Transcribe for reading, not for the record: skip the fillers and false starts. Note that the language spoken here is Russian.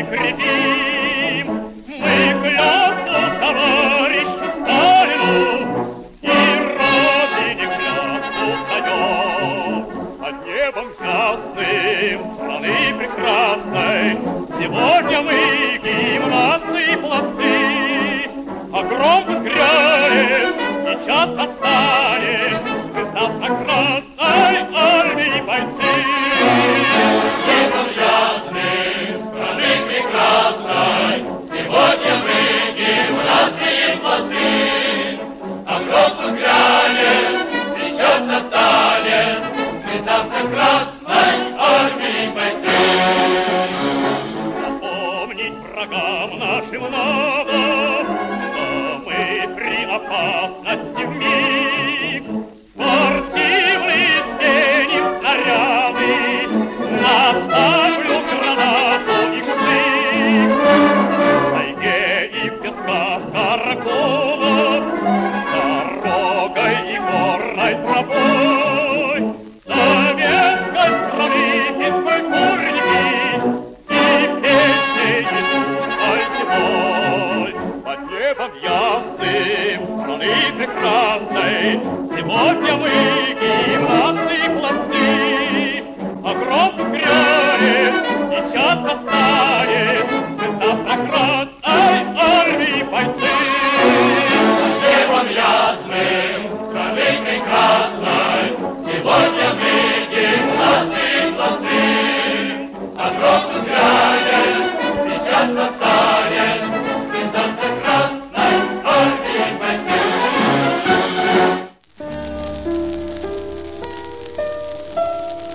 крепим. Мы клятву товарищу Сталину и Родине клятву даем. Под небом ясным страны прекрасной сегодня мы гимнастные пловцы. А гром взгрянет и час настанет, мы завтра красной армии бойцы. Небом ясным страны прекрасной сегодня мы гимнастные пловцы. А гром взгрянет и час настанет, мы завтра красной армии бойцы. Запомнить врагам нашим надо, что мы при опасности вмиг спортивные сменим снаряды, на саблю, гранату и штык. В тайге и в песках караколов, дорогой и горной тропой советской страны физкультурники и песни несут альтевой. Под небом ясным страны прекрасной сегодня мы гимнастные пловцы. А гром взгрянет и час настанет,